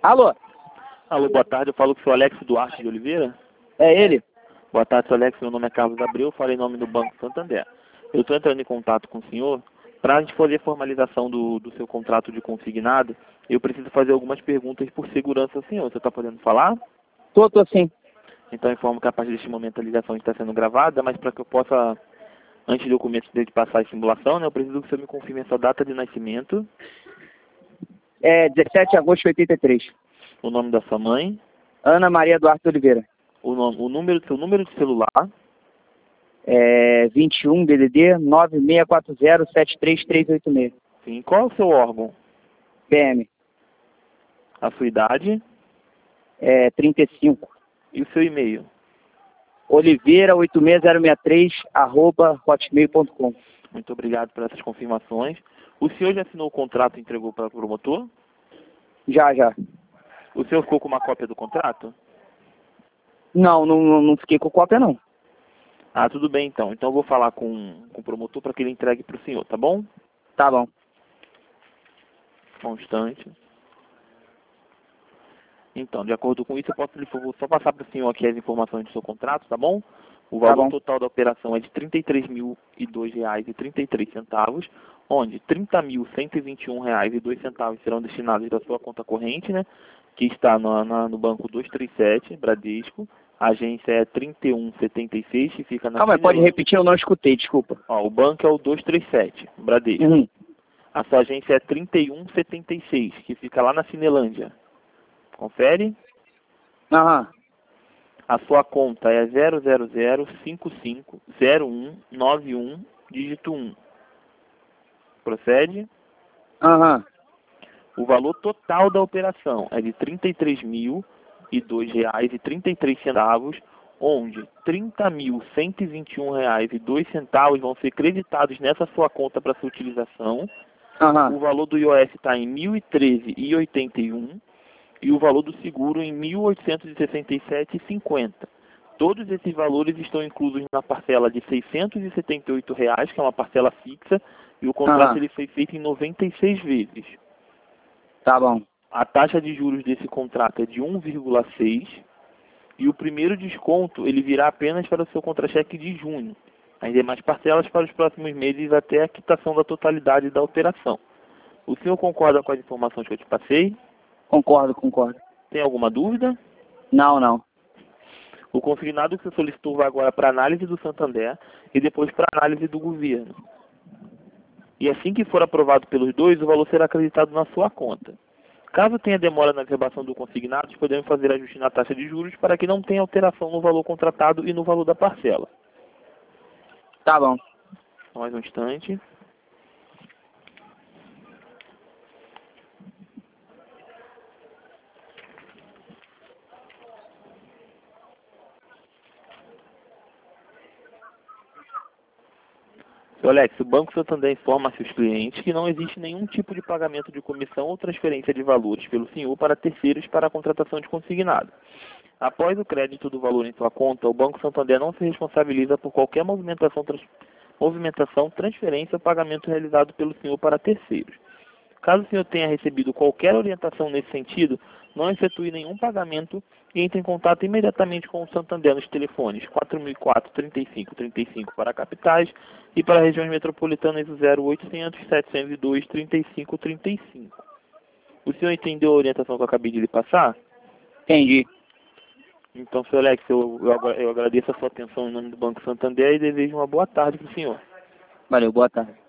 Alô? Alô, boa tarde. Eu falo com o senhor Alex Duarte de Oliveira. É ele? Boa tarde, senhor Alex. Meu nome é Carlos Abreu. Falei em nome do Banco Santander. Eu estou entrando em contato com o senhor para a gente fazer a formalização do seu contrato de consignado. Eu preciso fazer algumas perguntas por segurança ao senhor. Você está podendo falar? Tô sim. Então, informo que a partir deste momento a ligação está sendo gravada, mas para que eu possa, antes do começo de passar a simulação, né, eu preciso que o senhor me confirme a sua data de nascimento, É 17 de agosto de 83. o nome da sua mãe, Ana Maria Duarte Oliveira. seu número de celular, É 21 DDD 9640 73386. sim, qual é o seu órgão, PM. a sua idade 35. e o seu e-mail. Oliveira86063 @hotmail.com. Muito obrigado por essas confirmações. O senhor já assinou o contrato e entregou para o promotor? Já. O senhor ficou com uma cópia do contrato? Não fiquei com cópia, não. Ah, tudo bem então. Então eu vou falar com o promotor para que ele entregue para o senhor, tá bom? Tá bom. Só um instante. Então, de acordo com isso, eu posso vou só passar para o senhor aqui as informações do seu contrato, tá bom? O Tá valor bom. total da operação é de R$ 33.002,33, onde R$ 30.121,02 serão destinados da sua conta corrente, né? Que está no banco 237, Bradesco. A agência é 3176, que fica na Calma aí, pode Cinelândia. repetir? Eu não escutei, desculpa. Ó, o banco é o 237, Bradesco. Uhum. A sua agência é 3176, que fica lá na Cinelândia. Confere? Aham. A sua conta é 000550191, dígito 1. Procede? Aham. O valor total da operação é de R$ 33.002,33, onde R$ 30.121,02 vão ser creditados nessa sua conta para sua utilização. O Aham. valor do IOF está em R$ 1.013,81 e o valor do seguro em R$ 1.867,50. Todos esses valores estão inclusos na parcela de R$ 678, que é uma parcela fixa, e o contrato ele foi feito em 96 vezes. Tá bom. A taxa de juros desse contrato é de 1,6 e o primeiro desconto ele virá apenas para o seu contra-cheque de junho. As demais parcelas para os próximos meses até a quitação da totalidade da operação. O senhor concorda com as informações que eu te passei? Concordo. Tem alguma dúvida? Não. O consignado que você solicitou vai agora para análise do Santander e depois para análise do governo. E assim que for aprovado pelos dois, o valor será acreditado na sua conta. Caso tenha demora na verbação do consignado, podemos fazer ajuste na taxa de juros para que não tenha alteração no valor contratado e no valor da parcela. Tá bom. Mais um instante. Seu Alex, o Banco Santander informa a seus clientes que não existe nenhum tipo de pagamento de comissão ou transferência de valores pelo senhor para terceiros para a contratação de consignado. Após o crédito do valor em sua conta, o Banco Santander não se responsabiliza por qualquer movimentação, transferência ou pagamento realizado pelo senhor para terceiros. Caso o senhor tenha recebido qualquer orientação nesse sentido, não efetue nenhum pagamento e entre em contato imediatamente com o Santander nos telefones 4004-3535 para capitais e para regiões metropolitanas o 0800-702-3535. O senhor entendeu a orientação que eu acabei de lhe passar? Entendi. Então, senhor Alex, eu agradeço a sua atenção em nome do Banco Santander e desejo uma boa tarde para o senhor. Valeu, boa tarde.